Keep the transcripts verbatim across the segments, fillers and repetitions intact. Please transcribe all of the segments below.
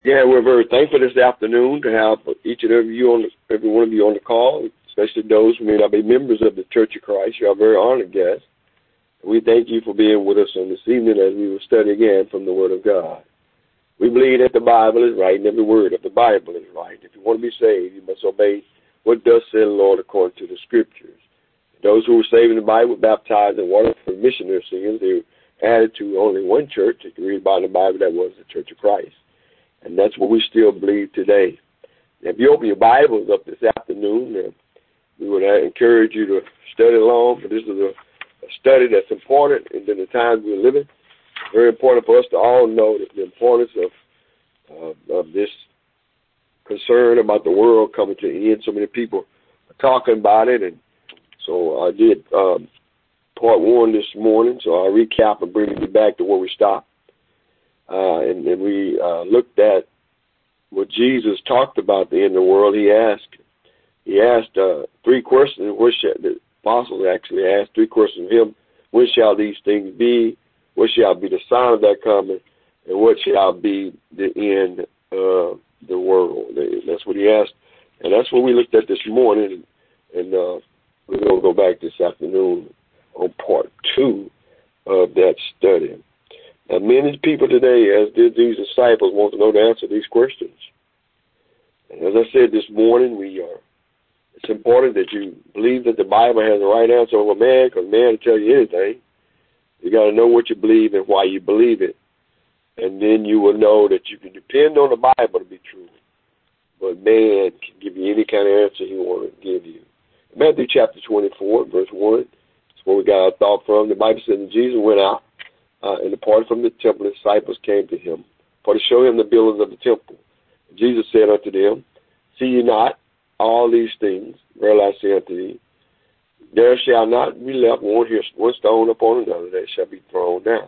Yeah, we're very thankful this afternoon to have each and every you on the, every one of you on the call, especially those who may not be members of the Church of Christ. You are very honored guests. We thank you for being with us on this evening as we will study again from the Word of God. We believe that the Bible is right and every word of the Bible is right. If you want to be saved, you must obey what does say the Lord according to the Scriptures. Those who were saved in the Bible were baptized in water for the remission of their sins. They were added to only one church. You can read about in the Bible that was the Church of Christ. And that's what we still believe today. If you open your Bibles up this afternoon, uh, we would encourage you to study along. But this is a, a study that's important in the times we're living. Very important for us to all know that the importance of, uh, of this concern about the world coming to an end. So many people are talking about it. And so I did um, part one this morning. So I'll recap and bring you back to where we stopped. Uh, and, and we uh, looked at what Jesus talked about the end of the world. He asked, he asked uh, three questions. What shall, the apostles actually asked three questions of him. When shall these things be? What shall be the sign of that coming? And what shall be the end of the world? That's what he asked. And that's what we looked at this morning. And, and uh, we're going to go back this afternoon on part two of that study. Now, many people today, as did these disciples, want to know the answer to these questions. And as I said this morning, we are. It's important that you believe that the Bible has the right answer over man, because man will tell you anything. You got to know what you believe and why you believe it, and then you will know that you can depend on the Bible to be true. But man can give you any kind of answer he wants to give you. Matthew chapter twenty-four, verse one. That's where we got our thought from. The Bible says that Jesus went out. Uh, and departed from the temple, the disciples came to him for to show him the buildings of the temple. And Jesus said unto them, see ye not all these things? Verily I say unto thee, there shall not be left one here, one stone upon another that shall be thrown down.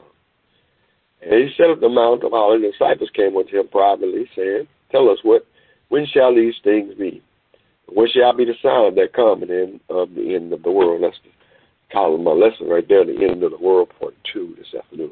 And he set up the Mount of Olives. The disciples came unto him privately, saying, tell us, what, when shall these things be? What shall be the sign of that coming in of the end of the world? That's the column, my lesson right there, the end of the world, part two this afternoon.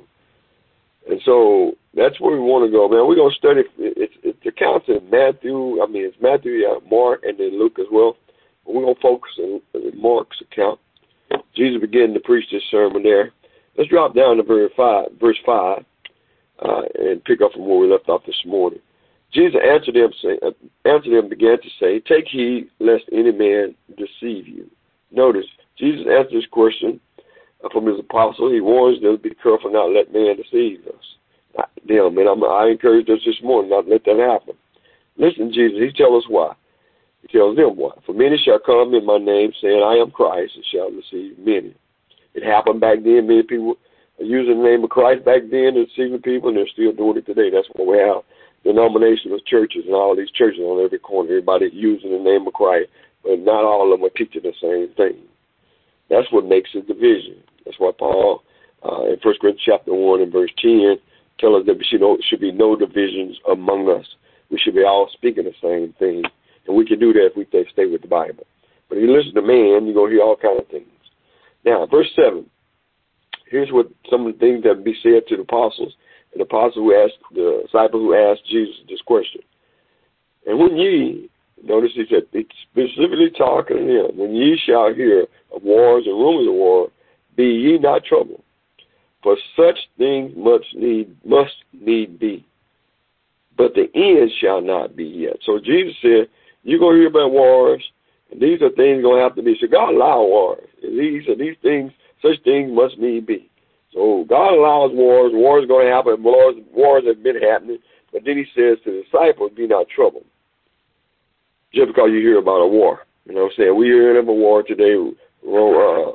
And so that's where we want to go, man. We're going to study, it's, it's accounts in Matthew, I mean, it's Matthew, yeah, Mark, and then Luke as well. But we're going to focus on Mark's account. Jesus began to preach this sermon there. Let's drop down to verse five, verse five uh, and pick up from where we left off this morning. Jesus answered them, say, uh, answered them, began to say, take heed lest any man deceive you. Notice, Jesus answered this question from his apostle. He warns them to be careful not to let man deceive us. Not them, and I'm, I encourage us this morning not to let that happen. Listen, Jesus, he tells us why. He tells them why. For many shall come in my name, saying, I am Christ, and shall deceive many. It happened back then. Many people are using the name of Christ back then and deceiving people, and they're still doing it today. That's why we have denominational churches and all these churches on every corner. Everybody using the name of Christ, but not all of them are teaching the same thing. That's what makes a division. That's why Paul, uh, in First Corinthians chapter one and verse ten, tells us that there should, no, should be no divisions among us. We should be all speaking the same thing. And we can do that if we stay with the Bible. But if you listen to man, you're going to hear all kinds of things. Now, verse seven, here's what some of the things that be said to the apostles, and the apostles who asked, the disciples who asked Jesus this question. And when ye, notice he said, he's specifically talking to them, when ye shall hear of wars and rumors of war, be ye not troubled, for such things must need must need be, but the end shall not be yet. So Jesus said, you're going to hear about wars, and these are things going to have to be. So God allows wars, and these are these things, such things must need be. So God allows wars. Wars are going to happen. Wars, wars have been happening, but then he says to the disciples, be not troubled, just because you hear about a war. You know what I'm saying? We hear of a war today. Uh,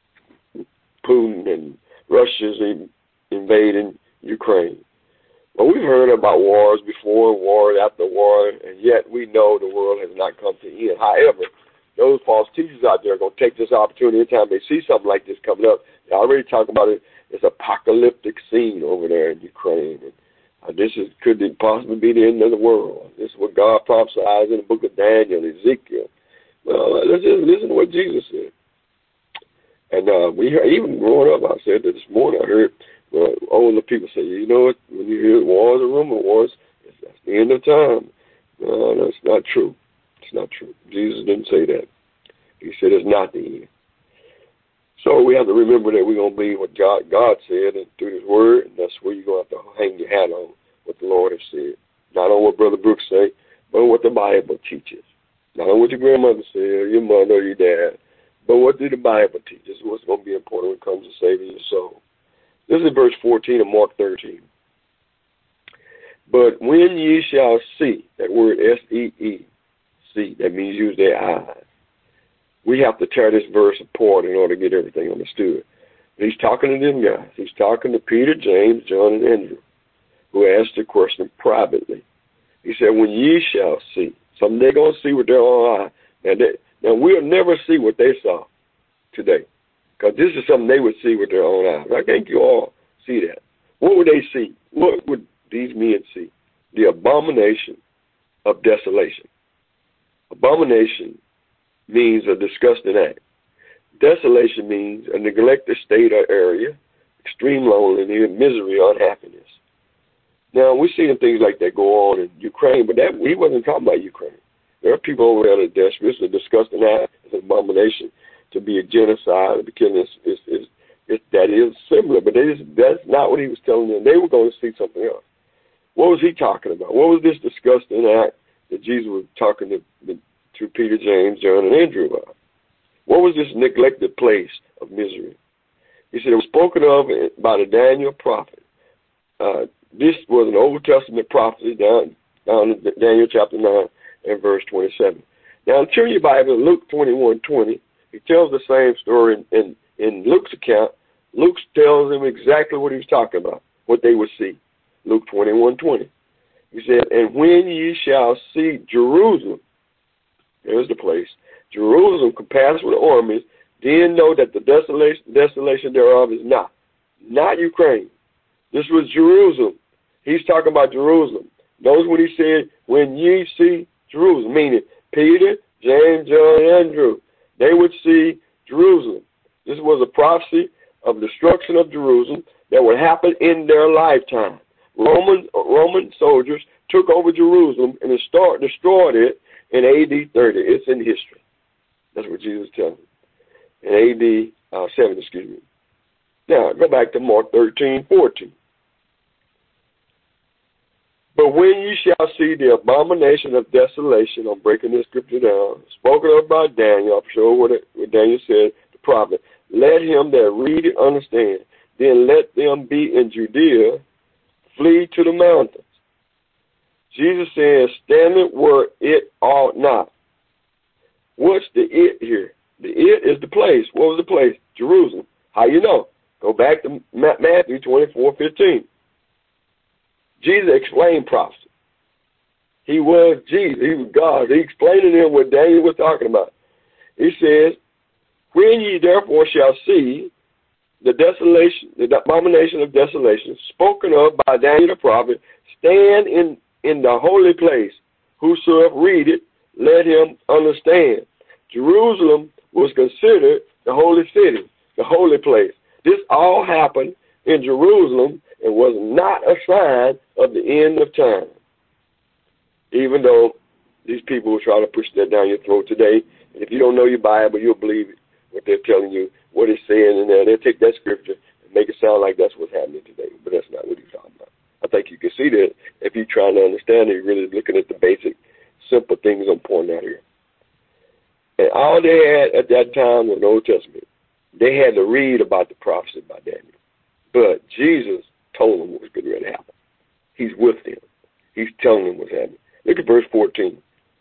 Putin and Russia's in, invading Ukraine. Well, we've heard about wars before, wars after war, and yet we know the world has not come to an end. However, those false teachers out there are going to take this opportunity anytime they see something like this coming up. They already talk about it. It's apocalyptic scene over there in Ukraine. And, uh, this is could it possibly be the end of the world. This is what God prophesied in the book of Daniel, Ezekiel. Well, let's just listen to what Jesus said. And uh, we heard, even growing up, I said that this morning, I heard uh, older people say, you know what, when you hear wars and rumor wars, that's the end of time. No, that's not true. It's not true. Jesus didn't say that. He said it's not the end. So we have to remember that we're going to believe what God, God said and through his word, and that's where you're going to have to hang your hat on what the Lord has said. Not on what Brother Brooks say, but on what the Bible teaches. Not on what your grandmother said, or your mother, or your dad, but what did the Bible teach? This is what's going to be important when it comes to saving your soul. This is verse fourteen of Mark thirteen. But when ye shall see, that word S E E, see, that means use their eyes. We have to tear this verse apart in order to get everything understood. He's talking to them guys. He's talking to Peter, James, John, and Andrew, who asked the question privately. He said, when ye shall see. Something they're going to see with their own eye. Now, they, now, we'll never see what they saw today, because this is something they would see with their own eyes. I think you all see that. What would they see? What would these men see? The abomination of desolation. Abomination means a disgusting act. Desolation means a neglected state or area, extreme loneliness, misery, unhappiness. Now, we're seeing things like that go on in Ukraine, but that he wasn't talking about Ukraine. There are people over there that are desperate. It's a disgusting act. It's an abomination to be a genocide. Because it's, it's, it's, it's, that is similar, but it is, that's not what he was telling them. They were going to see something else. What was he talking about? What was this disgusting act that Jesus was talking to, to Peter, James, John, and Andrew about? What was this neglected place of misery? He said it was spoken of by the Daniel prophet. Uh, this was an Old Testament prophecy down, down in Daniel chapter nine and verse twenty-seven. Now, turn your Bible to Luke twenty-one twenty. He tells the same story in, in, in Luke's account. Luke tells them exactly what he was talking about, what they would see. Luke twenty-one twenty. He said, and when ye shall see Jerusalem, there's the place, Jerusalem compassed with armies, then know that the desolation, desolation thereof is not. Not Ukraine. This was Jerusalem. He's talking about Jerusalem. Notice what he said, when ye see Jerusalem, meaning Peter, James, John, and Andrew, they would see Jerusalem. This was a prophecy of destruction of Jerusalem that would happen in their lifetime. Roman Roman soldiers took over Jerusalem and start, destroyed it in A D thirty. It's in history. That's what Jesus tells them. In A D uh, seven, excuse me. Now, go back to Mark thirteen fourteen. But when ye shall see the abomination of desolation, I'm breaking this scripture down, spoken of by Daniel, I'm sure what, it, what Daniel said, the prophet, let him that read it understand. Then let them be in Judea, flee to the mountains. Jesus says, standing where it ought not. What's the it here? The it is the place. What was the place? Jerusalem. How you know? Go back to Matthew twenty-four fifteen. Jesus explained prophecy. He was Jesus. He was God. He explained to them what Daniel was talking about. He says, when ye therefore shall see the desolation, the abomination of desolation, spoken of by Daniel the prophet, stand in, in the holy place. Whosoever read it, let him understand. Jerusalem was considered the holy city, the holy place. This all happened in Jerusalem and was not a sign of the end of time. Even though these people will try to push that down your throat today, and if you don't know your Bible, you'll believe it, what they're telling you, what it's saying in there. They'll take that scripture and make it sound like that's what's happening today, but that's not what he's talking about. I think you can see that if you're trying to understand it, you're really looking at the basic, simple things I'm pointing out here. And all they had at that time was the Old Testament. They had to read about the prophecy by Daniel. But Jesus told them what was going to happen. He's with them. He's telling them what's happening. Look at verse fourteen,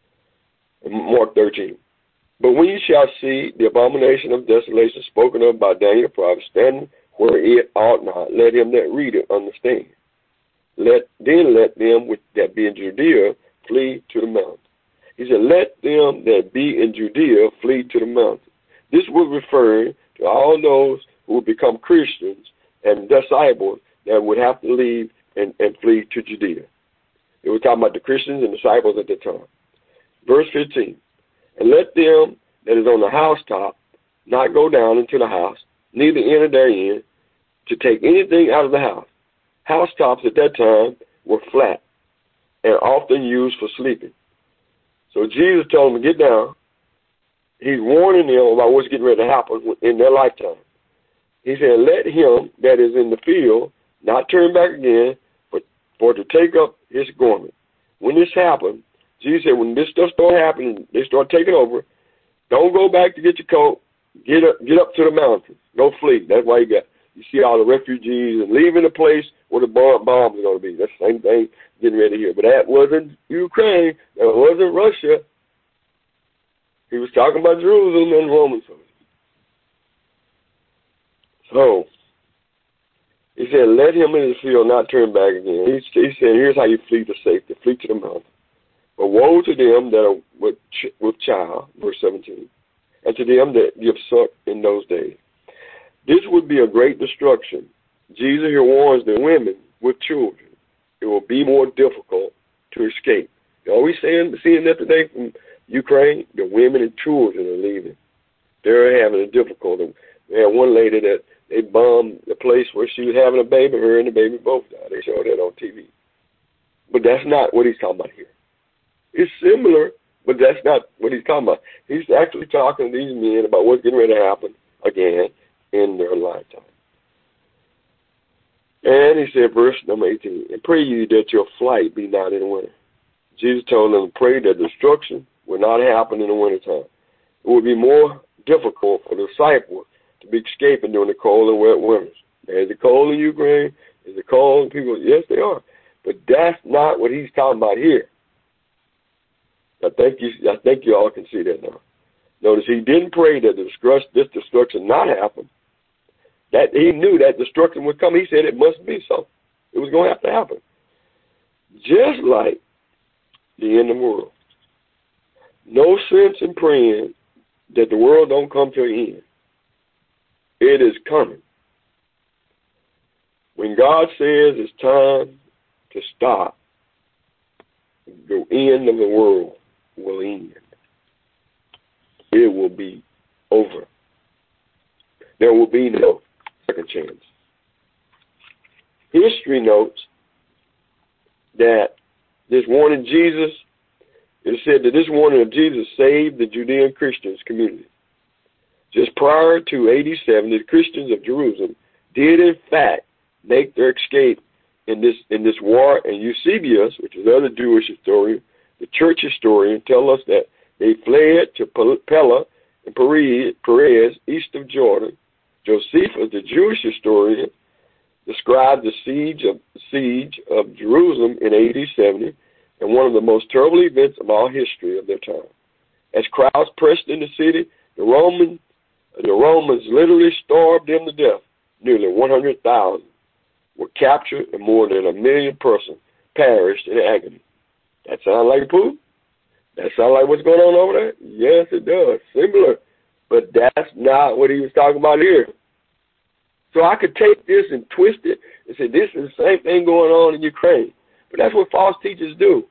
Mark thirteen. But when you shall see the abomination of desolation spoken of by Daniel the prophet, standing where it ought not, let him that read it understand. Let Then let them which that be in Judea flee to the mountains. He said, let them that be in Judea flee to the mountains. This was referring to all those who would become Christians and disciples that would have to leave and, and flee to Judea. They were talking about the Christians and disciples at the time. Verse fifteen, and let them that is on the housetop not go down into the house, neither enter therein, to take anything out of the house. Housetops at that time were flat. and often used for sleeping. So Jesus told them to get down. He's warning them about what's getting ready to happen in their lifetime. He said, let him that is in the field not turn back again, but for to take up his garment. When this happened, Jesus said, when this stuff start happening, they start taking over, don't go back to get your coat. Get up, get up to the mountains. Don't flee. That's why you got, you see all the refugees and leaving the place where the bomb, bombs are going to be. That's the same thing getting ready here. But that wasn't Ukraine. That wasn't Russia. He was talking about Jerusalem and Romans. So, he said, let him in the field not turn back again. He, he said, here's how you flee to safety. Flee to the mountain. But woe to them that are with, with child, verse seventeen, and to them that give suck in those days. This would be a great destruction. Jesus here warns the women with children. It will be more difficult to escape. Are we seeing, seeing that today from Ukraine? The women and children are leaving. They're having a difficulty. We had one lady that they bombed the place where she was having a baby. Her and the baby both died. They showed that on T V. But that's not what he's talking about here. It's similar, but that's not what he's talking about. He's actually talking to these men about what's getting ready to happen again in their lifetime. And he said, verse number eighteen, and pray you that your flight be not in the winter. Jesus told them to pray that destruction will not happen in the wintertime. It will be more difficult for the disciples to be escaping during the cold and wet winters. Is it cold in Ukraine? Is it cold in people? Yes, they are. But that's not what he's talking about here. I think you, I think you all can see that now. Notice he didn't pray that this destruction not happen. That he knew that destruction would come. He said it must be so. It was going to have to happen. Just like the end of the world. No sense in praying that the world don't come to an end. It is coming. When God says it's time to stop, the end of the world will end. It will be over. There will be no second chance. History notes that this warning Jesus, it said that this warning of Jesus saved the Judean Christians community. Just prior to A D seventy, the Christians of Jerusalem did in fact make their escape in this in this war, and Eusebius, which is another Jewish historian, the church historian, tell us that they fled to Pella and Perez, east of Jordan. Josephus, the Jewish historian, described the siege of siege of Jerusalem in A D seventy and one of the most terrible events of all history of their time. As crowds pressed in the city, the Roman the Romans literally starved them to death. Nearly one hundred thousand were captured and more than a million persons perished in agony. That sound like poop? That sound like what's going on over there? Yes, it does. Similar. But that's not what he was talking about here. So I could take this and twist it and say this is the same thing going on in Ukraine. But that's what false teachers do.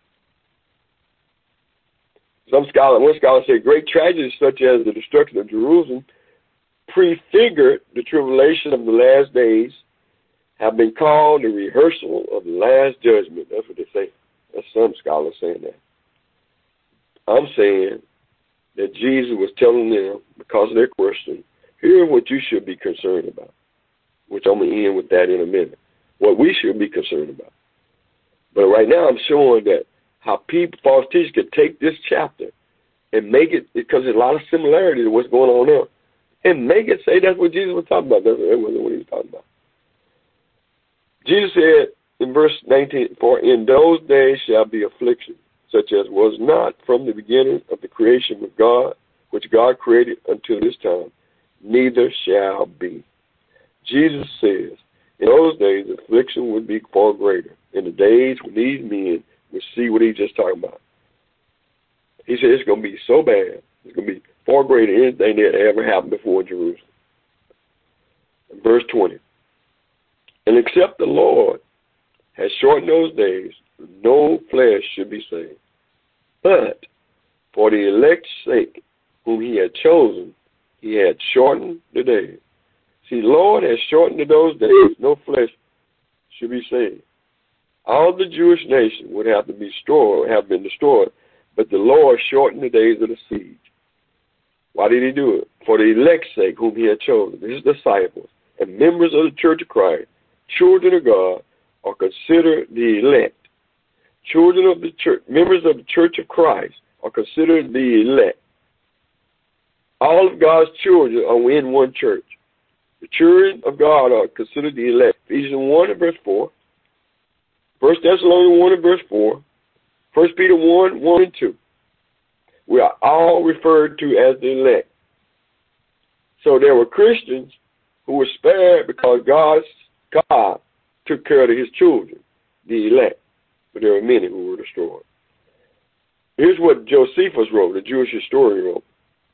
Some scholar, one scholar said great tragedies such as the destruction of Jerusalem prefigured the tribulation of the last days, have been called the rehearsal of the last judgment. That's what they say. That's some scholars saying that. I'm saying that Jesus was telling them, because of their question, here's what you should be concerned about, which I'm going to end with that in a minute, what we should be concerned about. But right now I'm showing that how people, false teachers, could take this chapter and make it, because there's a lot of similarity to what's going on there, and make it say that's what Jesus was talking about. That wasn't what he was talking about. Jesus said in verse nineteen, for in those days shall be affliction, such as was not from the beginning of the creation of God, which God created until this time, neither shall be. Jesus says, in those days, affliction would be far greater. In the days when these men would see what he's just talking about. He said it's going to be so bad, it's going to be far greater than anything that ever happened before in Jerusalem. In verse twenty, and except the Lord has shortened those days, no flesh should be saved. But for the elect's sake, whom he had chosen, he had shortened the days. See, the Lord has shortened those days, no flesh should be saved. All the Jewish nation would have to be destroyed, have been destroyed, but the Lord shortened the days of the siege. Why did he do it? For the elect's sake, whom he had chosen, his disciples, and members of the Church of Christ, children of God, are considered the elect. Children of the church, members of the Church of Christ, are considered the elect. All of God's children are in one church. The children of God are considered the elect. Ephesians one and verse four. First Thessalonians one and verse four. First Peter one, one and two. We are all referred to as the elect. So there were Christians who were spared because God's, God took care of his children, the elect. But there were many who were destroyed. Here's what Josephus wrote, the Jewish historian wrote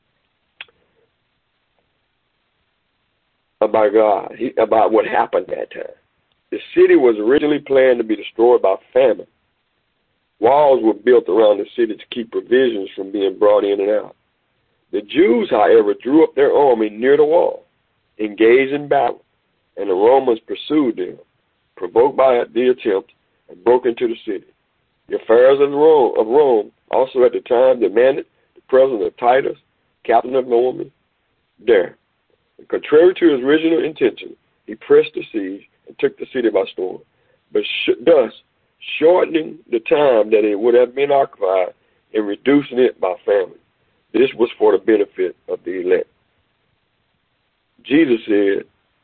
about God, he, about what happened that time. The city was originally planned to be destroyed by famine. Walls were built around the city to keep provisions from being brought in and out. The Jews, however, drew up their army near the wall, engaged in battle, and the Romans pursued them, provoked by the attempt, and broke into the city. The affairs of Rome, of Rome also at the time demanded the presence of Titus, captain of the army, there. And contrary to his original intention, he pressed the siege and took the city by storm, but sh- thus shortening the time that it would have been occupied and reducing it by famine. This was for the benefit of the elect. Jesus said,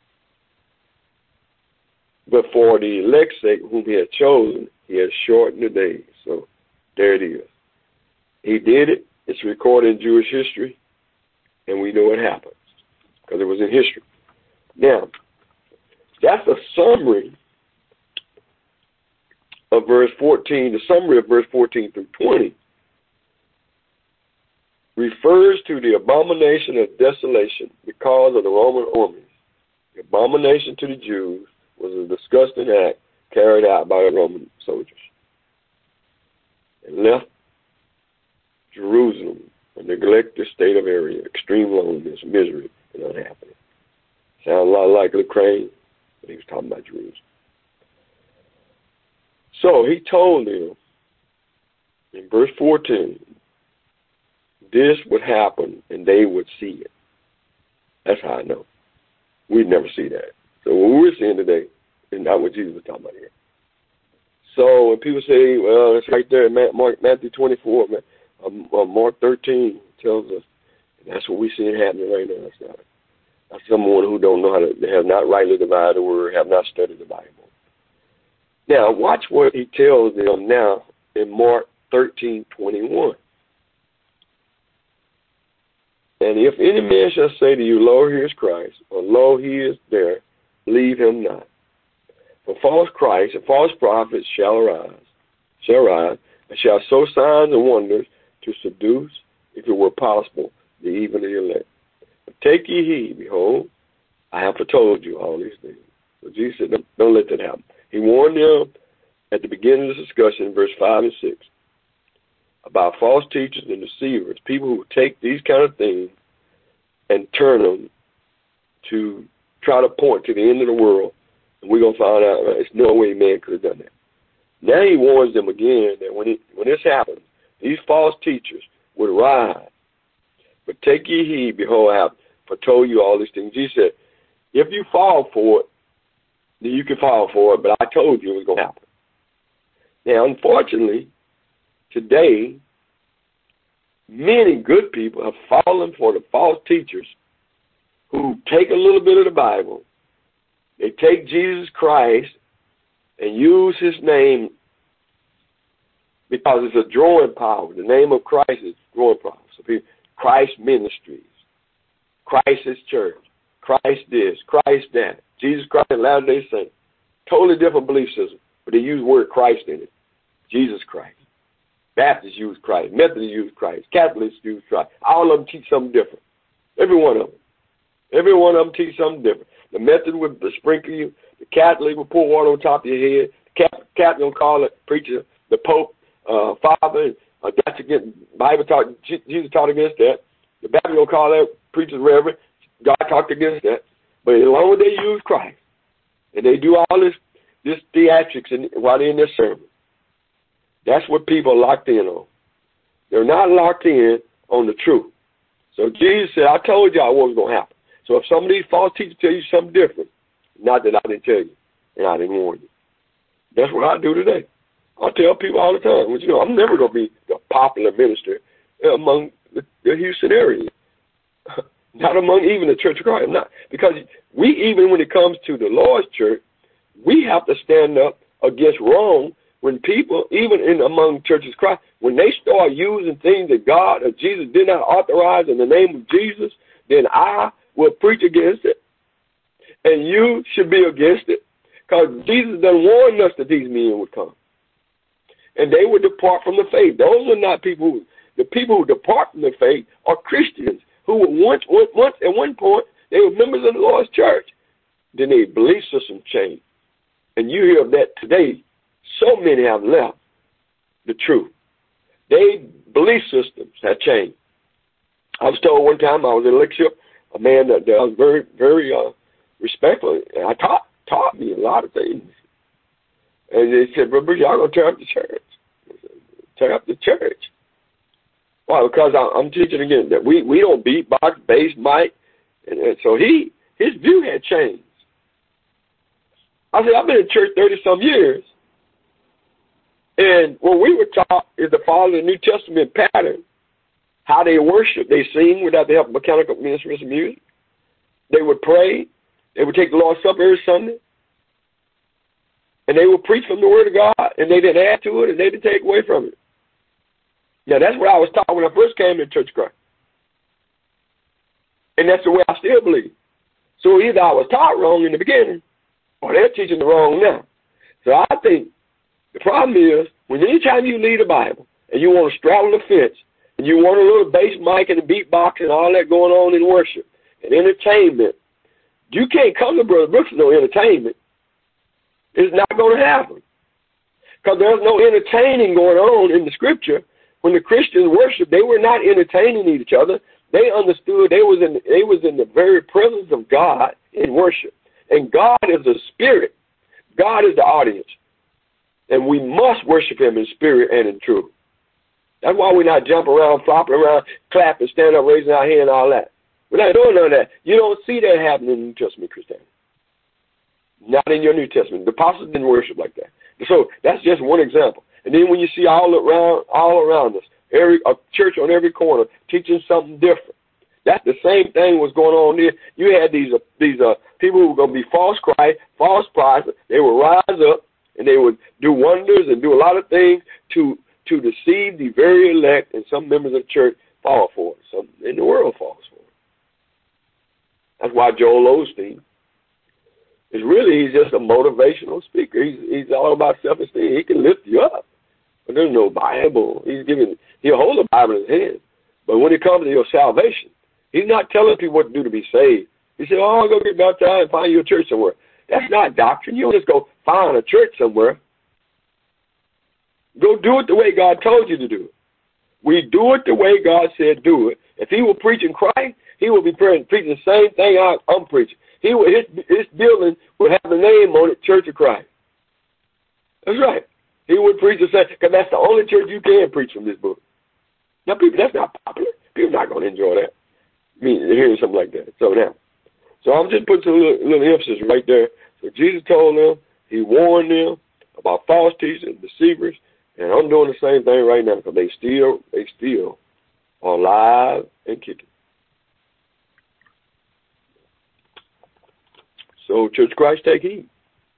but for the elect's sake, whom he had chosen, he has shortened the days. So there it is. He did it. It's recorded in Jewish history, and we know it happened because it was in history. Now, that's a summary of verse fourteen. The summary of verse fourteen through twenty refers to the abomination of desolation because of the Roman armies. The abomination to the Jews was a disgusting act carried out by the Roman soldiers and left Jerusalem a neglected state of area, extreme loneliness, misery, and unhappiness. Sounds a lot like Ukraine, but he was talking about Jerusalem. So he told them in verse fourteen, this would happen and they would see it. That's how I know. We'd never see that. So what we're seeing today is not what Jesus was talking about here. So when people say, well, it's right there in Mark, Matthew twenty-four, um, uh, Mark thirteen tells us that's what we're seeing happening right now. That's not, that's someone who don't know how to, they have not rightly divided the word, have not studied the Bible. Now, watch what he tells them now in Mark thirteen twenty-one. And if any man shall say to you, lo, here is Christ, or lo, he is there, believe him not. For false Christ and false prophets shall arise, shall rise, and shall show signs and wonders to seduce, if it were possible, the even the elect. But take ye heed, behold, I have foretold you all these things. So Jesus said, don't, don't let that happen. He warned them at the beginning of the discussion in verse five and six about false teachers and deceivers, people who take these kind of things and turn them to try to point to the end of the world, and we're going to find out right, there's no way man could have done that. Now he warns them again that when, it, when this happens, these false teachers would rise. But take ye heed, behold, I have foretold you all these things. He said, if you fall for it, then you can fall for it, but I told you it was going to happen. Now, unfortunately, today, many good people have fallen for the false teachers who take a little bit of the Bible, they take Jesus Christ and use his name because it's a drawing power. The name of Christ is drawing power. So people, Christ Ministries, Christ's Church, Christ this, Christ that, Jesus Christ and Latter-day Saints. Totally different belief system, but they use the word Christ in it. Jesus Christ. Baptists use Christ. Methodists use Christ. Catholics use Christ. All of them teach something different. Every one of them. Every one of them teach something different. The Methodist will sprinkle you. The Catholic will pour water on top of your head. The Catholic will call it preacher, the Pope, uh, Father. Uh, that's against Bible talk. Jesus taught against that. The Baptist will call that preacher Reverend. God talked against that. But as long as they use Christ and they do all this this theatrics in, while they're in their sermon. That's what people are locked in on. They're not locked in on the truth. So Jesus said, I told y'all what was going to happen. So if some of these false teachers tell you something different, not that I didn't tell you and I didn't warn you. That's what I do today. I tell people all the time, well, you know, I'm never going to be the popular minister among the, the Houston area. Not among even the Church of Christ. Not because we, even when it comes to the Lord's church, we have to stand up against wrong when people, even in among churches of Christ, when they start using things that God or Jesus did not authorize in the name of Jesus, then I will preach against it, and you should be against it, because Jesus done warned us that these men would come, and they would depart from the faith. Those are not people who, the people who depart from the faith are Christians who were once, once at one point, they were members of the Lord's church. Then their belief system changed. And you hear of that today. So many have left the truth. Their belief systems have changed. I was told one time I was in a lecture, a man that, that was very, very uh, respectful, and I taught taught me a lot of things. And they said, Brother Bruce, y'all going to tear up the church. Said, tear up the church. Why? Because I, I'm teaching again that we, we don't beatbox, bass, mic. And, and so he his view had changed. I said, I've been in church thirty-some years. And what we were taught is to follow the New Testament pattern, how they worship. They sing without the help of mechanical instruments of music. They would pray. They would take the Lord's Supper every Sunday. And they would preach from the Word of God, and they didn't add to it, and they didn't take away from it. Now, that's what I was taught when I first came to Church of Christ. And that's the way I still believe. So either I was taught wrong in the beginning, or they're teaching the wrong now. So I think the problem is, when anytime you read the Bible, and you want to straddle the fence, and you want a little bass mic and a beatbox and all that going on in worship and entertainment, you can't come to Brother Brooks with no entertainment. It's not going to happen. Because there's no entertaining going on in the Scripture. When the Christians worshiped, they were not entertaining each other. They understood they was in they was in the very presence of God in worship. And God is a spirit. God is the audience. And we must worship him in spirit and in truth. That's why we're not jumping around, flopping around, clapping, standing up, raising our hand, and all that. We're not doing none of that. You don't see that happening in the New Testament Christianity. Not in your New Testament. The apostles didn't worship like that. So that's just one example. And then when you see all around, all around us, every a church on every corner teaching something different, that's the same thing was going on there. You had these uh, these uh, people who were going to be false Christ, false prophets. They would rise up and they would do wonders and do a lot of things to to deceive the very elect, and some members of the church fall for it. Some in the world falls for it. That's why Joel Osteen is really, he's just a motivational speaker. He's he's all about self-esteem. He can lift you up. But there's no Bible. He's giving, he'll hold the Bible in his hand. But when it comes to your salvation, he's not telling people what to do to be saved. He said, oh, go get baptized and find you a church somewhere. That's not doctrine. You don't just go find a church somewhere. Go do it the way God told you to do it. We do it the way God said do it. If he were preaching Christ, he would be preaching the same thing I'm preaching. He would, his, his building would have the name on it, Church of Christ. That's right. He would preach the same, because that's the only church you can preach from this book. Now, people, that's not popular. People are not going to enjoy that. I mean, hearing something like that. So now, so I'm just putting a little, little emphasis right there. So Jesus told them, he warned them about false teachers and deceivers, and I'm doing the same thing right now because they still, they still are alive and kicking. So, Church of Christ, take heed.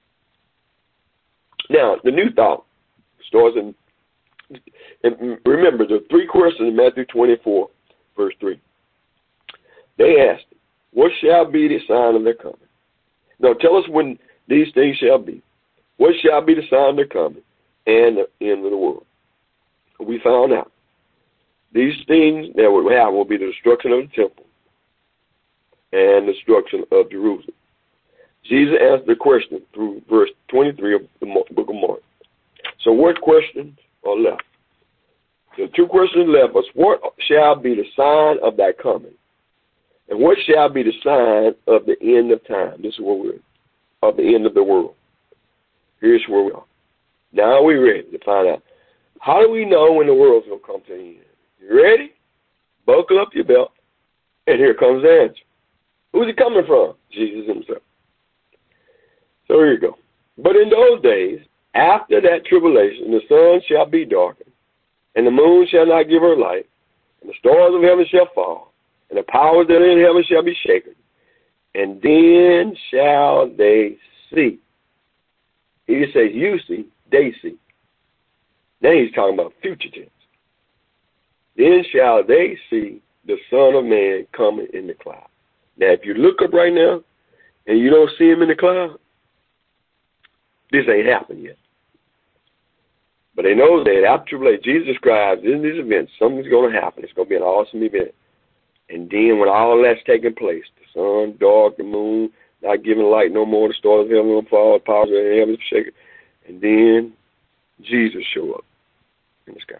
Now, the new thought starts in, and remember, the three questions in Matthew twenty-four, verse three. They asked, what shall be the sign of their coming? Now, tell us when these things shall be. What shall be the sign of their coming and the end of the world? We found out. These things that will have will be the destruction of the temple and the destruction of Jerusalem. Jesus answered the question through verse twenty-three of the book of Mark. So what questions are left? The two questions left was, what shall be the sign of thy coming? And what shall be the sign of the end of time? This is what we're, of the end of the world. Here's where we are. Now we're ready to find out. How do we know when the world's going to come to an end? You ready? Buckle up your belt. And here comes the answer. Who's it coming from? Jesus himself. So here you go. But in those days, after that tribulation, the sun shall be darkened, and the moon shall not give her light, and the stars of heaven shall fall, and the powers that are in heaven shall be shaken. And then shall they see. He says you see, they see. Then he's talking about future tense. Then shall they see the Son of Man coming in the cloud. Now, if you look up right now and you don't see him in the cloud, this ain't happened yet. But they know that after tribulation, Jesus describes in these events, something's going to happen. It's going to be an awesome event. And then when all that's taking place, the sun, dark, the moon, not giving light no more, the stars of heaven will fall, the powers of heaven will shake, and then Jesus show up in the sky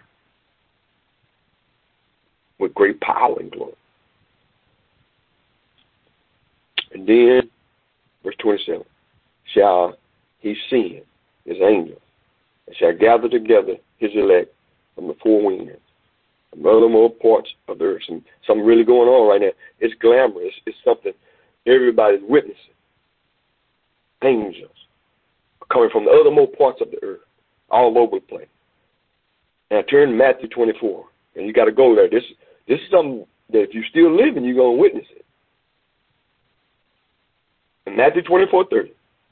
with great power and glory. And then, verse twenty-seven, shall he send his angels, and shall gather together his elect from the four winds, from the uttermost parts of the earth. Some, something really going on right now. It's glamorous. It's something everybody's witnessing. Angels coming from the uttermost parts of the earth, all over the place. Now turn to Matthew twenty-four, and you got to go there. This, this is something that if you're still living, you're going to witness it. In Matthew twenty-four thirty.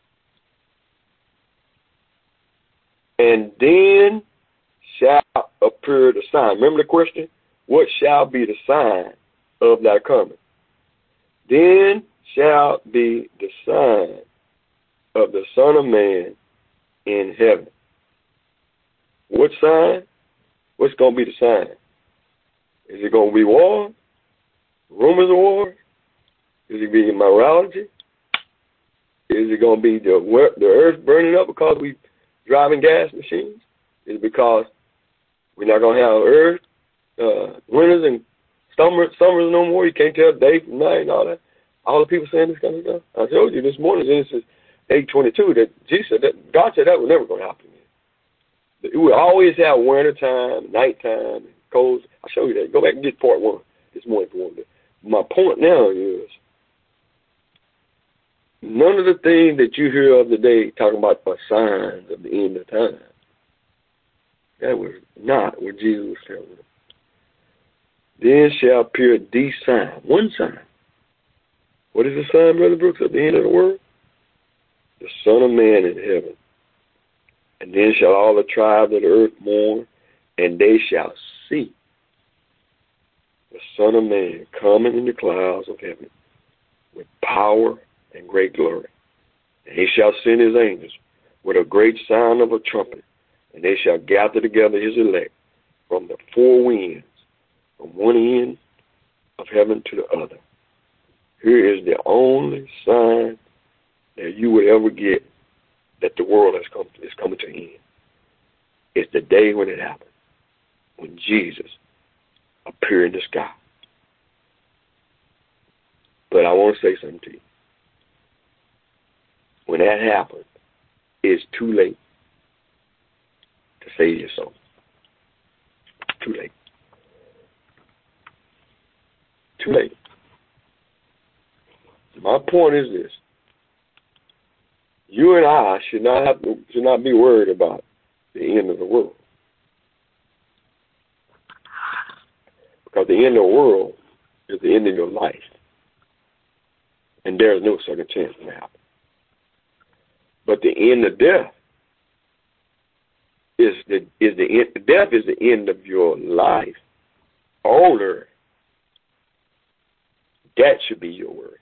And then shall appear the sign. Remember the question? What shall be the sign of thy coming? Then shall be the sign of the Son of Man in heaven. What sign? What's going to be the sign? Is it going to be war? Rumors of war? Is it be immorality? Is it going to be the, the earth burning up because we driving gas machines? Is it because we're not going to have earth, uh, winters and summer, summers no more? You can't tell day from night and all that. All the people saying this kind of stuff. I told you this morning, Genesis eight twenty-two, that Jesus said that God said that was never going to happen again. It will always have winter time, nighttime, and cold. I'll show you that. Go back and get part one this morning if you want to. My point now is none of the things that you hear of today talking about are signs of the end of time. That was not what Jesus was telling them. Then shall appear the sign, one sign. What is the sign, Brother Brooks, at the end of the world? The Son of Man in heaven. And then shall all the tribes of the earth mourn, and they shall see the Son of Man coming in the clouds of heaven with power and great glory. And he shall send his angels with a great sound of a trumpet, and they shall gather together his elect from the four winds, from one end of heaven to the other. Here is the only sign that you would ever get that the world has come is coming to an end. It's the day when it happens, when Jesus appeared in the sky. But I want to say something to you. When that happens, it's too late to save your soul. Too late. Too late. My point is this. You and I should not have to, should not be worried about the end of the world. Because the end of the world is the end of your life. And there is no second chance to happen. But the end of death is the is the end, death is the end of your life. Older. That should be your worry.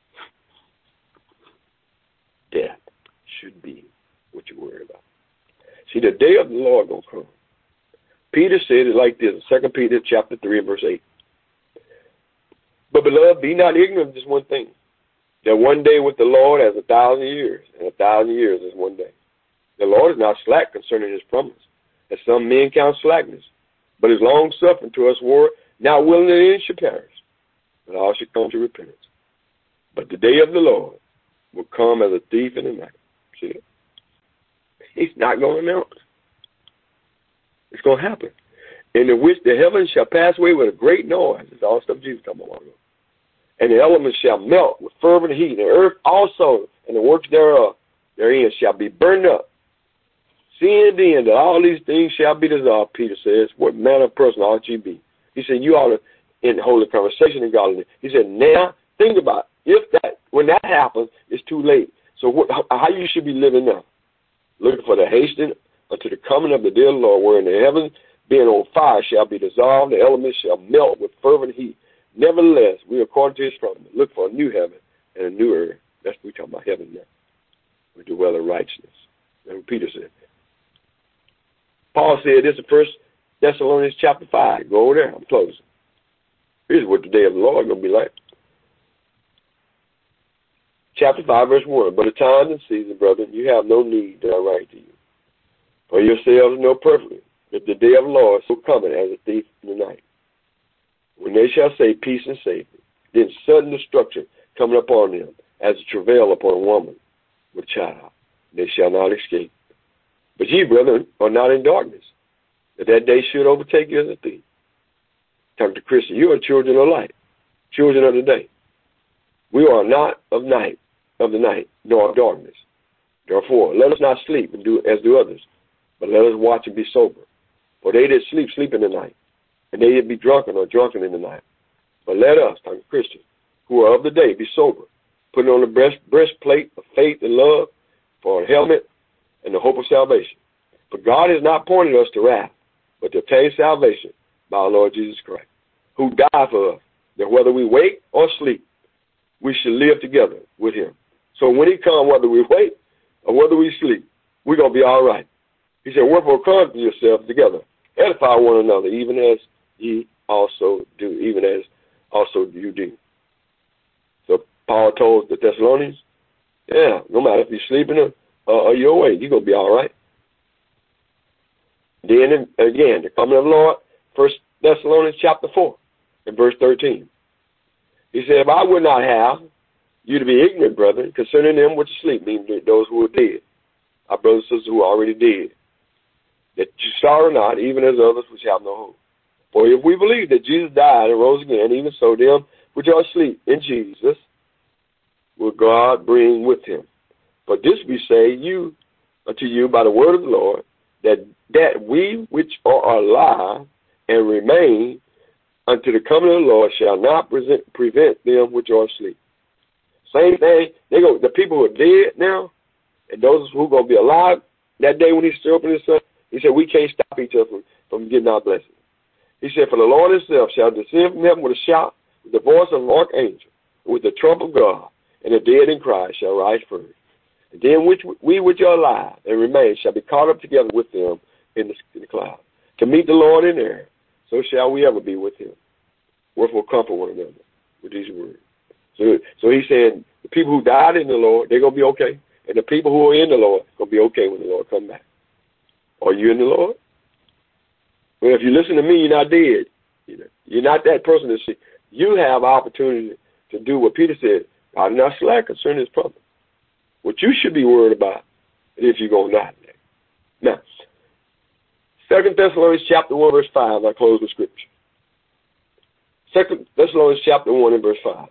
Death should be what you worry about. See, the day of the Lord gonna come. Peter said it like this, Second Peter chapter three and verse eight. But beloved, be not ignorant of this one thing, that one day with the Lord as a thousand years, and a thousand years is one day. The Lord is not slack concerning his promise, as some men count slackness, but is long suffering to us war, not willing that any should perish, but all should come to repentance. But the day of the Lord will come as a thief in the night. See it? He's not going to melt. It's going to happen. In the which the heavens shall pass away with a great noise. It's all stuff Jesus talking about. And the elements shall melt with fervent heat. The earth also and the works thereof therein shall be burned up. Seeing then that all these things shall be dissolved, Peter says, what manner of person ought you be? He said, you ought to, in holy conversation in godliness. He said, now think about it. If that, when that happens, it's too late. So what, how you should be living now? Looking for the hastening unto the coming of the dear Lord, wherein the heavens being on fire shall be dissolved, the elements shall melt with fervent heat. Nevertheless, we, according to his promise, look for a new heaven and a new earth. That's what we're talking about, heaven now. We dwell in righteousness. That's what Peter said. Paul said this in First Thessalonians chapter five. Go over there. I'm closing. Here's what the day of the Lord is going to be like. Chapter five, verse one. But the times and seasons, brethren, you have no need that I write to you. For yourselves know perfectly that the day of the Lord is so coming as a thief in the night. When they shall say peace and safety, then sudden destruction coming upon them, as a travail upon a woman with a child. They shall not escape. But ye, brethren, are not in darkness, that that day should overtake you as a thief. Talk to Christian. You are children of light, children of the day. We are not of night, of the night, nor of darkness. Therefore, let us not sleep and do as do others, but let us watch and be sober. For they that sleep, sleep in the night, and they that be drunken are drunken in the night. But let us, talking to Christians, who are of the day, be sober, putting on the breast, breastplate of faith and love, for a helmet and the hope of salvation. For God has not appointed us to wrath, but to obtain salvation by our Lord Jesus Christ, who died for us, that whether we wake or sleep, we shall live together with him. So when he comes, whether we wake or whether we sleep, we're going to be all right. He said, wherefore come to yourselves together, edify one another, even as ye also do, even as also you do. So Paul told the Thessalonians, yeah, no matter if you're sleeping or, or you're awake, you're going to be all right. Then again, the coming of the Lord, First Thessalonians chapter four, and verse thirteen. He said, if I would not have you to be ignorant, brethren, concerning them which sleep, meaning those who are dead, our brothers and sisters who are already dead, that you sorrow not, even as others which have no hope. For if we believe that Jesus died and rose again, even so them which are asleep in Jesus will God bring with him. For this we say you unto you by the word of the Lord, that that we which are alive and remain unto the coming of the Lord shall not present, prevent them which are asleep. Same thing. They go. The people who are dead now, and those who are going to be alive that day when he stood up in his son, he said we can't stop each other from, from getting our blessing. He said, for the Lord himself shall descend from heaven with a shout, with the voice of an archangel, with the trump of God, and the dead in Christ shall rise first. And then which we which are alive and remain shall be caught up together with them in the, in the cloud, to meet the Lord in air. So shall we ever be with him. Wherefore comfort one another with these words. So, so he's saying the people who died in the Lord, they're going to be okay. And the people who are in the Lord are going to be okay when the Lord comes back. Are you in the Lord? Well, if you listen to me, you're not dead. You know, you're not that person that see. You have opportunity to do what Peter said. God is not slack concerning his promise. What you should be worried about is if you're going to die today. Now, Second Thessalonians chapter one, verse five, I close with scripture. Second Thessalonians chapter one and verse five.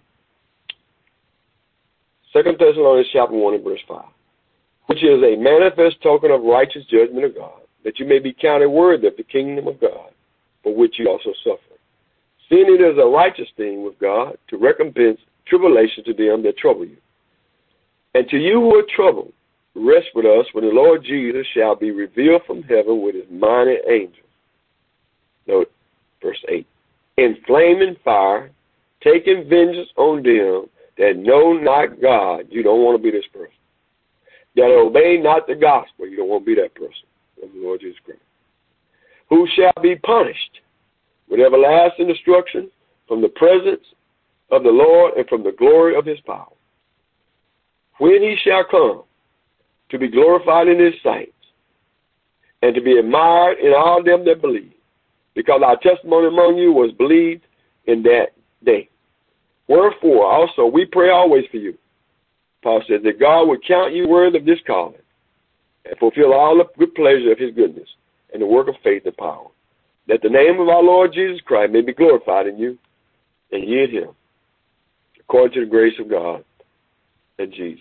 Second Thessalonians chapter one and verse five. Which is a manifest token of righteous judgment of God, that you may be counted worthy of the kingdom of God, for which you also suffer. Seeing it is a righteous thing with God to recompense tribulation to them that trouble you. And to you who are troubled, rest with us when the Lord Jesus shall be revealed from heaven with his mighty angels. Note verse eight. In flaming fire, taking vengeance on them that know not God. You don't want to be this person. That obey not the gospel. You don't want to be that person of the Lord Jesus Christ. Who shall be punished with everlasting destruction from the presence of the Lord and from the glory of his power. When he shall come to be glorified in his saints and to be admired in all them that believe, because our testimony among you was believed in that day. Wherefore also we pray always for you. Paul said that God would count you worthy of this calling and fulfill all the good pleasure of his goodness and the work of faith and power, that the name of our Lord Jesus Christ may be glorified in you and ye in him, according to the grace of God and Jesus.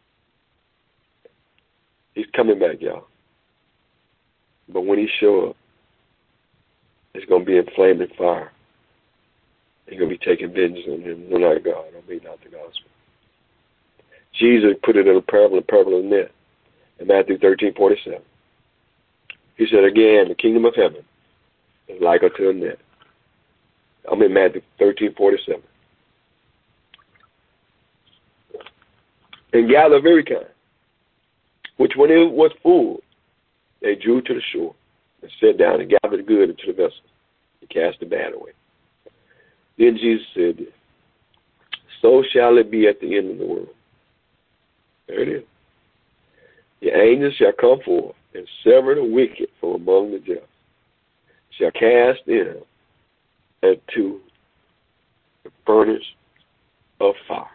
He's coming back, y'all. But when he shows up, it's going to be in flaming fire. He's going to be taking vengeance on him. No, not God. I mean, not the gospel. Jesus put it in a parable, a parable of the net in Matthew thirteen forty-seven. He said, again, the kingdom of heaven is like unto a net. I'm in Matthew thirteen forty-seven. And gather of every kind, which when it was full, they drew to the shore and sat down and gathered the good into the vessel and cast the bad away. Then Jesus said this, so shall it be at the end of the world. There it is. The angels shall come forth and sever the wicked from among the just, shall cast them into the furnace of fire.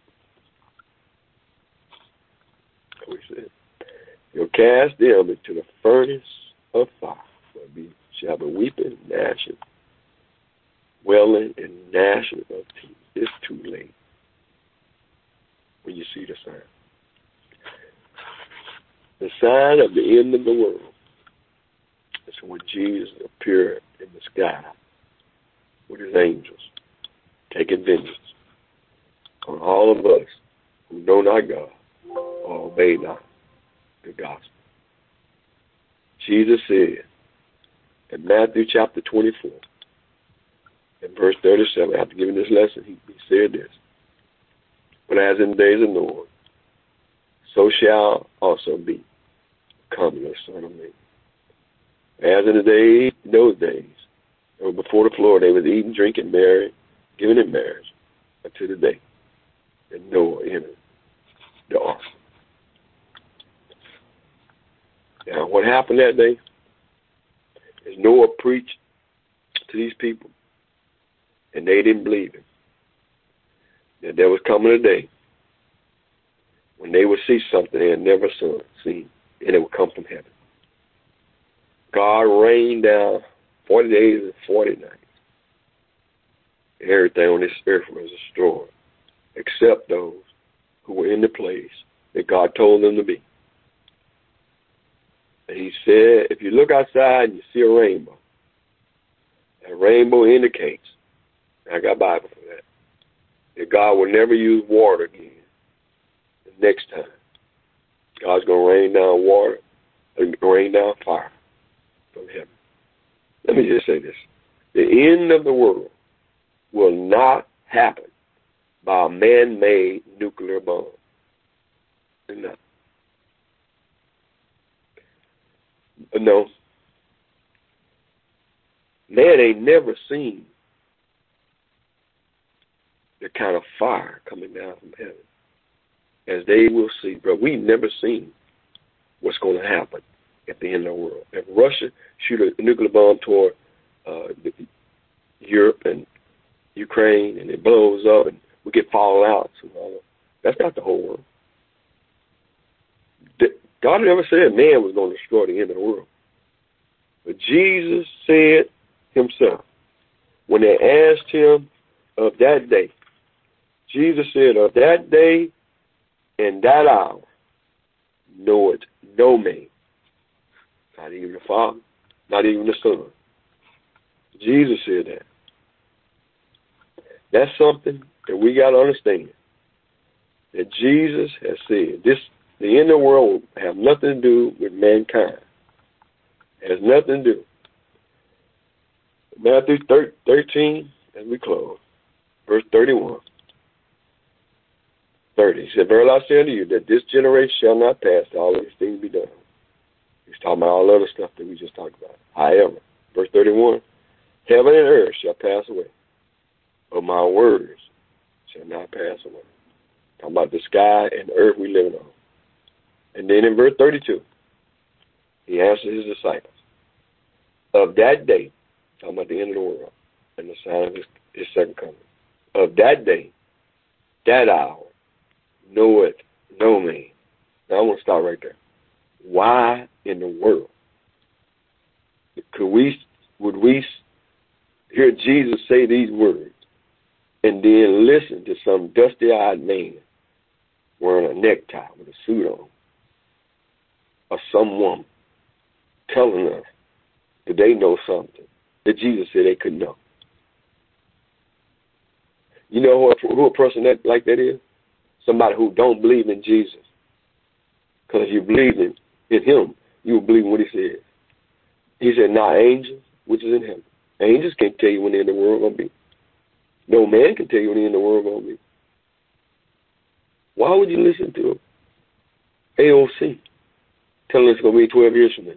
We said, you'll cast them into the furnace of fire. There be, shall be weeping, gnashing, wailing, and gnashing of teeth. It's too late when you see the sign. The sign of the end of the world is when Jesus appeared in the sky with his angels, taking vengeance on all of us who know not God or obey not the gospel. Jesus said in Matthew chapter twenty-four, in verse thirty-seven, after giving this lesson, he, he said this, but as in the days of Noah, so shall also be coming of the Son of Man. As in the days, those days, or before the floor, they was eating, drinking, married, giving in marriage, until the day that Noah entered the ark. Now, what happened that day is Noah preached to these people, and they didn't believe him. That there was coming a day when they would see something they had never seen, and it would come from heaven. God rained down forty days and forty nights. Everything on this earth was destroyed, except those who were in the place that God told them to be. And he said, if you look outside and you see a rainbow, that rainbow indicates, I got Bible for that, that God will never use water again the next time. God's going to rain down water and rain down fire from heaven. Let me just say this. The end of the world will not happen by a man-made nuclear bomb. No. No. Man ain't never seen the kind of fire coming down from heaven as they will see. But we've never seen what's going to happen at the end of the world. If Russia shoot a nuclear bomb toward uh, Europe and Ukraine and it blows up and we get fallouts and all that, that's not the whole world. God never said man was going to destroy the end of the world. But Jesus said himself, when they asked him of that day, Jesus said, of that day and that hour, know it no man, not even the Father, not even the Son. Jesus said that. That's something that we got to understand, that Jesus has said. This, the end of the world will have nothing to do with mankind. It has nothing to do. Matthew thirteen, as we close, verse thirty-one. thirty. He said, verily I say unto you, that this generation shall not pass till all of these things be done. He's talking about all the other stuff that we just talked about. However, verse thirty-one, heaven and earth shall pass away, but my words shall not pass away. Talking about the sky and the earth we live on. And then in verse thirty-two, he answered his disciples, of that day, talking about the end of the world, and the sign of his, his second coming, of that day, that hour, know it, no man. Now I want to start right there. Why in the world could we, would we hear Jesus say these words and then listen to some dusty-eyed man wearing a necktie with a suit on, or some woman telling us that they know something that Jesus said they couldn't know? You know who, who a person that like that is? Somebody who don't believe in Jesus. Because if you believe in, in him, you will believe in what he says. He said, not angels, which is in heaven. Angels can't tell you when the end of the world going to be. No man can tell you when the end of the world going to be. Why would you listen to A O C telling us it's going to be twelve years from now?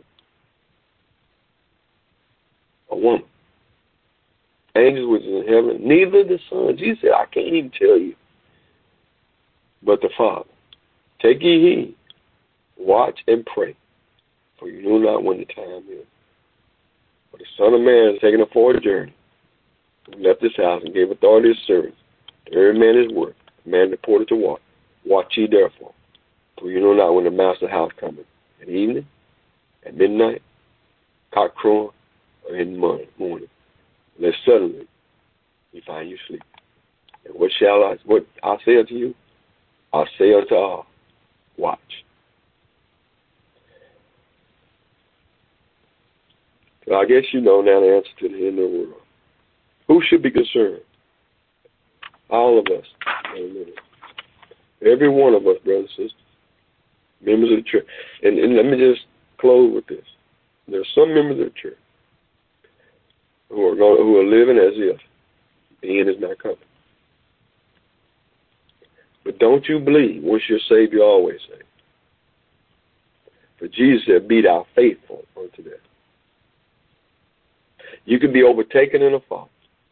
A woman. Angels which is in heaven, neither the Son. Jesus said, I can't even tell you, but the Father. Take ye heed, watch and pray, for you know not when the time is. For the Son of Man is taking a forward journey, who left his house and gave authority to his servants, to every man his work, command the porter to watch. Watch ye therefore, for you know not when the master house cometh, at evening, at midnight, cock crowing, or in the morning. Lest suddenly he find you sleeping. And what shall I, what I say unto you, I say unto all, watch. So I guess you know now the answer to the end of the world. Who should be concerned? All of us. Every one of us, brothers and sisters, members of the church. And, and let me just close with this. There are some members of the church who are going, who are living as if the end is not coming. But don't you believe, once you're saved, you're always saved. For Jesus said, be thou faithful unto death. You can be overtaken in a fault.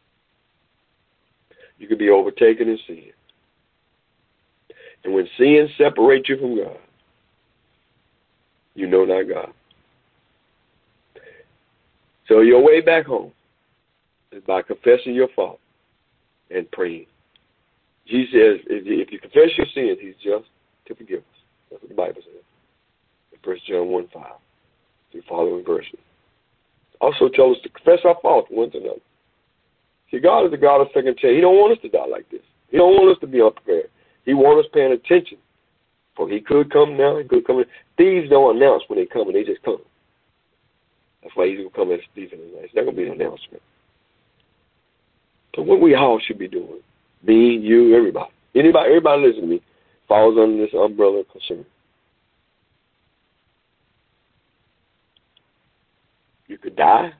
You can be overtaken in sin. And when sin separates you from God, you know not God. So your way back home is by confessing your fault and praying. Jesus says, if you confess your sins, he's just to forgive us. That's what the Bible says. In First John one five, through following verses. Also tells us to confess our faults one to another. See, God is the God of second chance. He don't want us to die like this. He don't want us to be unprepared. He wants us paying attention. For he could come now, he could come in. Thieves don't announce when they come, and they just come. That's why he's going to come as a thief in the night. It's not going to be an announcement. So what we all should be doing, me, you, everybody, anybody, everybody listen to me, falls under this umbrella of concern. You could die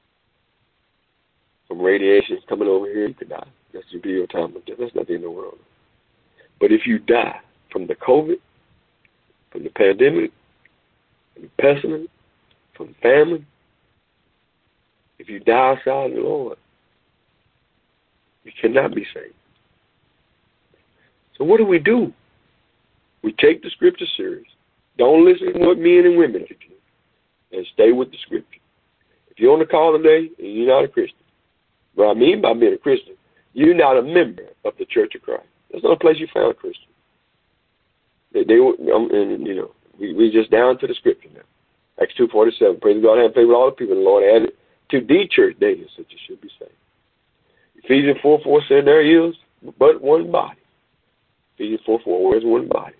from radiation coming over here. You could die. That's your real time of death. That's nothing in the world. But if you die from the COVID, from the pandemic, from the pestilence, from the famine, if you die outside of the Lord, you cannot be saved. So what do we do? We take the scripture serious. Don't listen to what men and women do, and stay with the scripture. If you're on the call today and you're not a Christian, what I mean by being a Christian, you're not a member of the Church of Christ. That's not a place you found a Christian. They, they um, and you know, we we just down to the scripture now. Acts two forty seven. Praise God, have favor with all the people. The Lord added to the church daily, such as should be saved. Ephesians four four said there is but one body. Ephesians four four, where's one body?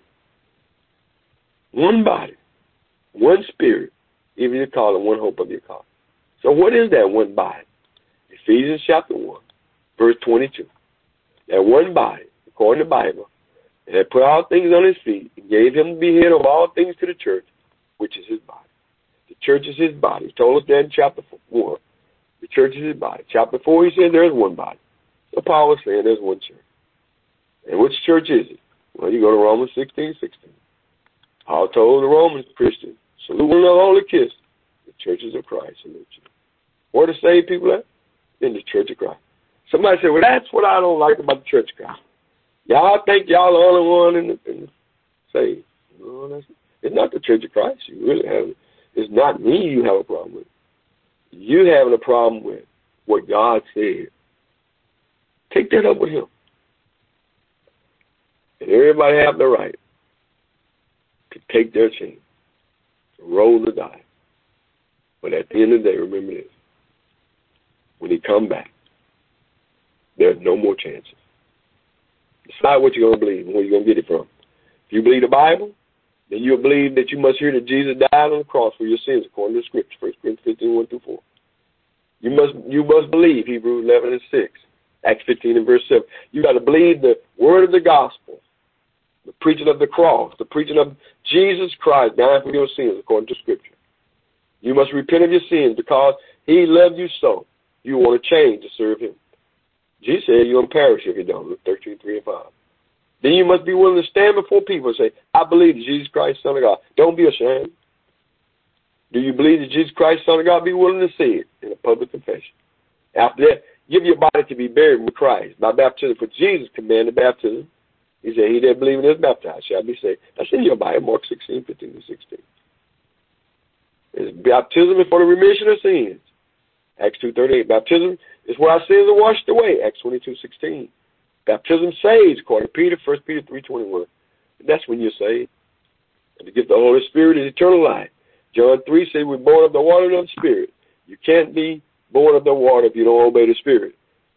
One body, one spirit, even you call it one hope of your call. So what is that one body? Ephesians chapter one, verse twenty-two. That one body, according to the Bible, and had put all things on his feet and gave him to be head of all things to the church, which is his body. The church is his body. He told us that in chapter one. The church is his body. Chapter four, he said there's one body. So Paul was saying there's one church. And which church is it? Well, you go to Romans sixteen sixteen. Paul told the Roman Christians, salute one another, holy kiss. The churches of Christ salute you. Where to save people at? In the Church of Christ. Somebody said, well, that's what I don't like about the Church of Christ. Y'all think y'all the only one in the, in the saved. No, that's, it's not the Church of Christ. You really have it. It's not me you have a problem with. You having a problem with what God said. Take that up with him. And everybody have the right to take their chance. roll the dice. But at the end of the day, remember this. When he come back, there's no more chances. Decide what you're going to believe and where you're going to get it from. If you believe the Bible, then you'll believe that you must hear that Jesus died on the cross for your sins according to the Scripture, First Corinthians fifteen, one through four. You must, you must believe Hebrews eleven and six, Acts fifteen and verse seven. You got to believe the word of the gospel, the preaching of the cross, the preaching of Jesus Christ dying for your sins according to Scripture. You must repent of your sins because he loved you so. You want to change to serve him. Jesus said you're going to perish if you don't. Luke thirteen, three and five. Then you must be willing to stand before people and say, I believe that Jesus Christ, Son of God. Don't be ashamed. Do you believe that Jesus Christ, Son of God? Be willing to say it in a public confession. After that, give your body to be buried with Christ by baptism. For Jesus commanded baptism. He said, he that believeth is baptized shall be saved. That's in your Bible, Mark sixteen, fifteen and sixteen. It's baptism is for the remission of sins. Acts two thirty-eight. Baptism is where our sins are washed away. Acts twenty-two sixteen. Baptism saves, according to Peter, First Peter three twenty-one. That's when you're saved. And to get the Holy Spirit is eternal life. John three says we're born of the water and of the Spirit. You can't be born of the water if you don't obey the Spirit.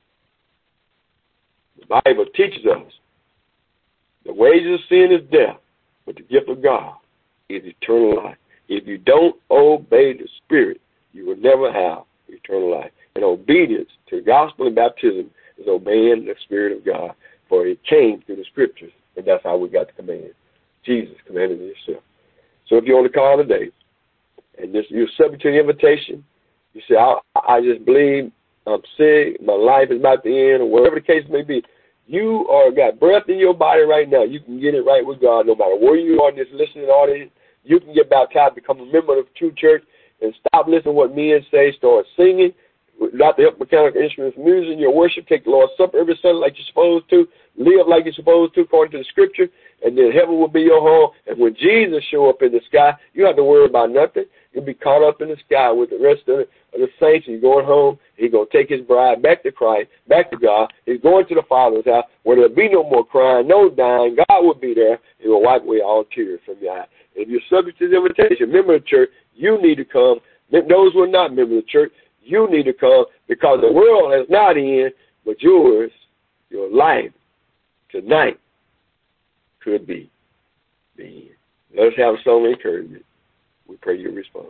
The Bible teaches us the wages of sin is death, but the gift of God is eternal life. If you don't obey the Spirit, you will never have eternal life. And obedience to the gospel and baptism is obeying the Spirit of God, for it came through the Scriptures, and that's how we got the command. Jesus commanded it himself. So if you're on the call today, and this, you're subject to the invitation, you say, I, I just believe I'm sick, my life is about to end, or whatever the case may be, you are got breath in your body right now. You can get it right with God no matter where you are in this listening audience. You can get baptized, become a member of the true church, and stop listening to what men say, start singing, without the help of mechanical instruments, music, your worship, take the Lord's Supper every Sunday like you're supposed to, live like you're supposed to according to the Scripture, and then heaven will be your home. And when Jesus show up in the sky, you don't have to worry about nothing. You'll be caught up in the sky with the rest of the, of the saints. You're going home. He's going to take his bride back to Christ, back to God. He's going to the Father's house where there'll be no more crying, no dying. God will be there. He will wipe away all tears from your eye. And if you're subject to the invitation, member of the church, you need to come. Those who are not members of the church, you need to come because the world has not ended, but yours, your life tonight could be the end. Let us have some encouragement. We pray you respond.